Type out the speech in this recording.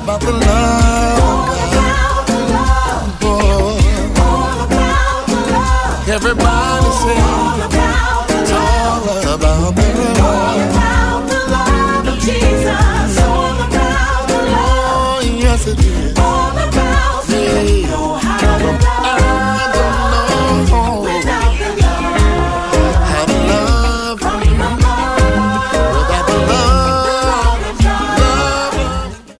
about the love. All about the love. Boy. All about the love. Everybody say all about the it's love. all about the love. All about the love of Jesus. All about the love. Oh, yes it is.